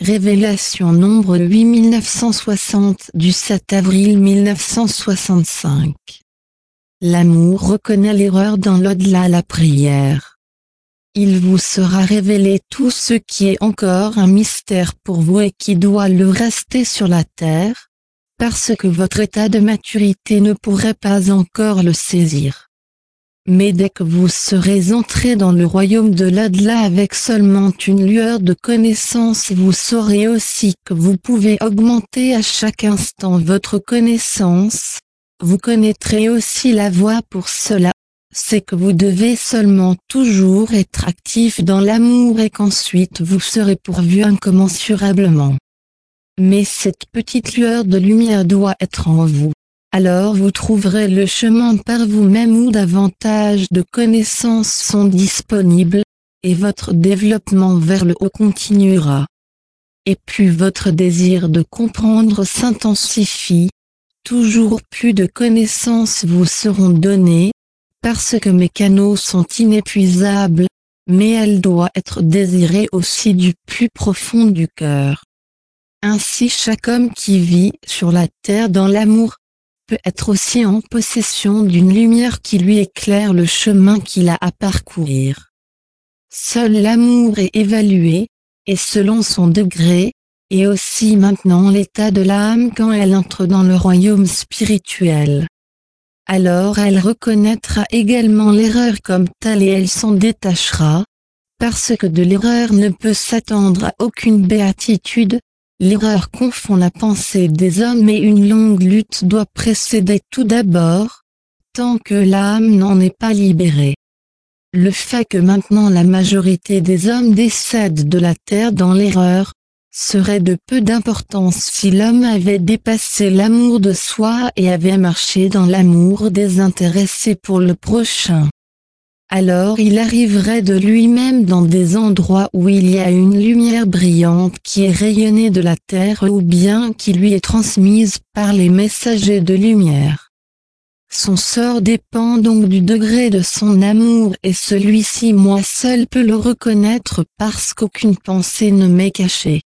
Révélation nombre 8960 du 7 avril 1965. L'amour reconnaît l'erreur dans l'au-delà la prière. Il vous sera révélé tout ce qui est encore un mystère pour vous et qui doit le rester sur la terre, parce que votre état de maturité ne pourrait pas encore le saisir. Mais dès que vous serez entré dans le royaume de l'au-delà avec seulement une lueur de connaissance, vous saurez aussi que vous pouvez augmenter à chaque instant votre connaissance. Vous connaîtrez aussi la voie pour cela, c'est que vous devez seulement toujours être actif dans l'amour et qu'ensuite vous serez pourvu incommensurablement. Mais cette petite lueur de lumière doit être en vous. Alors vous trouverez le chemin par vous-même où davantage de connaissances sont disponibles, et votre développement vers le haut continuera. Et plus votre désir de comprendre s'intensifie, toujours plus de connaissances vous seront données, parce que mes canaux sont inépuisables, mais elles doivent être désirées aussi du plus profond du cœur. Ainsi chaque homme qui vit sur la terre dans l'amour, peut être aussi en possession d'une lumière qui lui éclaire le chemin qu'il a à parcourir. Seul l'amour est évalué, et selon son degré, et aussi maintenant l'état de l'âme quand elle entre dans le royaume spirituel. Alors elle reconnaîtra également l'erreur comme telle et elle s'en détachera, parce que de l'erreur ne peut s'attendre à aucune béatitude. L'erreur confond la pensée des hommes et une longue lutte doit précéder tout d'abord, tant que l'âme n'en est pas libérée. Le fait que maintenant la majorité des hommes décèdent de la terre dans l'erreur, serait de peu d'importance si l'homme avait dépassé l'amour de soi et avait marché dans l'amour désintéressé pour le prochain. Alors il arriverait de lui-même dans des endroits où il y a une lumière brillante qui est rayonnée de la terre ou bien qui lui est transmise par les messagers de lumière. Son sort dépend donc du degré de son amour et celui-ci moi seul peux le reconnaître parce qu'aucune pensée ne m'est cachée.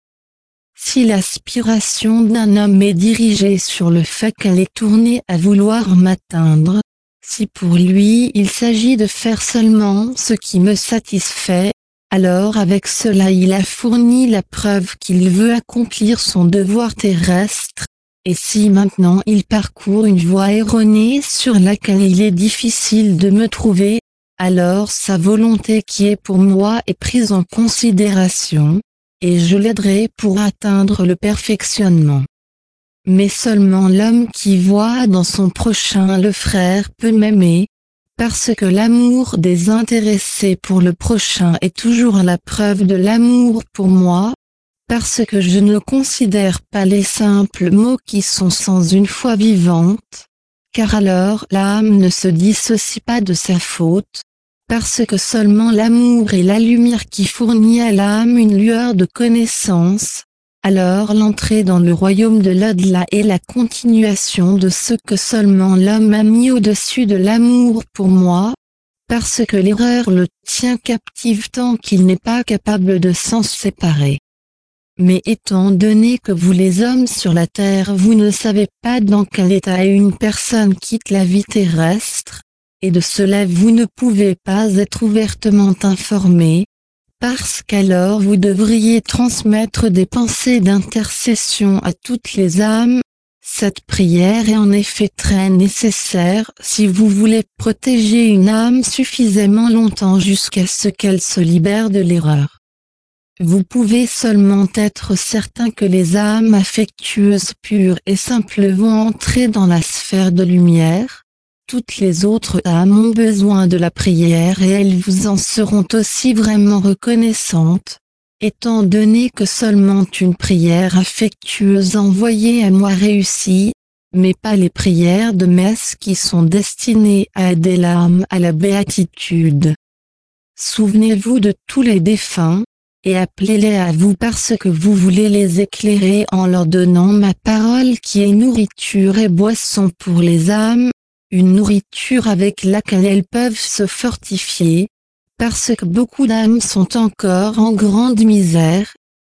Si l'aspiration d'un homme est dirigée sur le fait qu'elle est tournée à vouloir m'atteindre, si pour lui il s'agit de faire seulement ce qui me satisfait, alors avec cela il a fourni la preuve qu'il veut accomplir son devoir terrestre, et si maintenant il parcourt une voie erronée sur laquelle il est difficile de me trouver, alors sa volonté qui est pour moi est prise en considération, et je l'aiderai pour atteindre le perfectionnement. Mais seulement l'homme qui voit dans son prochain le frère peut m'aimer, parce que l'amour désintéressé pour le prochain est toujours la preuve de l'amour pour moi, parce que je ne considère pas les simples mots qui sont sans une foi vivante, car alors l'âme ne se dissocie pas de sa faute, parce que seulement l'amour est la lumière qui fournit à l'âme une lueur de connaissance. Alors l'entrée dans le royaume de l'au-delà est la continuation de ce que seulement l'homme a mis au-dessus de l'amour pour moi, parce que l'erreur le tient captif tant qu'il n'est pas capable de s'en séparer. Mais étant donné que vous les hommes sur la terre vous ne savez pas dans quel état une personne quitte la vie terrestre, et de cela vous ne pouvez pas être ouvertement informés, parce qu'alors vous devriez transmettre des pensées d'intercession à toutes les âmes. Cette prière est en effet très nécessaire si vous voulez protéger une âme suffisamment longtemps jusqu'à ce qu'elle se libère de l'erreur. Vous pouvez seulement être certain que les âmes affectueuses pures et simples vont entrer dans la sphère de lumière. Toutes les autres âmes ont besoin de la prière et elles vous en seront aussi vraiment reconnaissantes, étant donné que seulement une prière affectueuse envoyée à moi réussit, mais pas les prières de messe qui sont destinées à aider l'âme à la béatitude. Souvenez-vous de tous les défunts, et appelez-les à vous parce que vous voulez les éclairer en leur donnant ma parole qui est nourriture et boisson pour les âmes, une nourriture avec laquelle elles peuvent se fortifier, parce que beaucoup d'âmes sont encore en grande misère,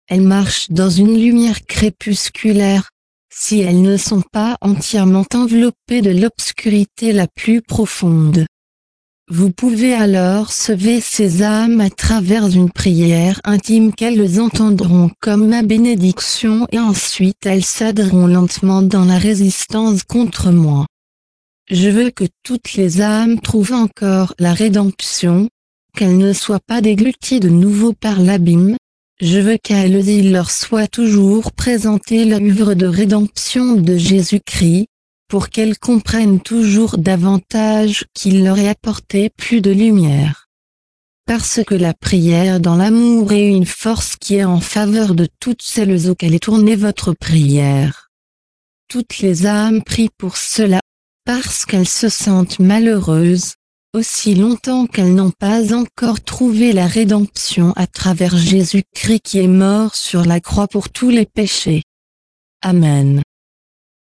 elles marchent dans une lumière crépusculaire, si elles ne sont pas entièrement enveloppées de l'obscurité la plus profonde. Vous pouvez alors sauver ces âmes à travers une prière intime qu'elles entendront comme ma bénédiction et ensuite elles céderont lentement dans la résistance contre moi. Je veux que toutes les âmes trouvent encore la rédemption, qu'elles ne soient pas dégluties de nouveau par l'abîme. Je veux il leur soit toujours présenté l'œuvre de rédemption de Jésus-Christ, pour qu'elles comprennent toujours davantage qu'il leur est apporté plus de lumière. Parce que la prière dans l'amour est une force qui est en faveur de toutes celles auxquelles est tournée votre prière. Toutes les âmes prient pour cela, parce qu'elles se sentent malheureuses, aussi longtemps qu'elles n'ont pas encore trouvé la rédemption à travers Jésus-Christ qui est mort sur la croix pour tous les péchés. Amen.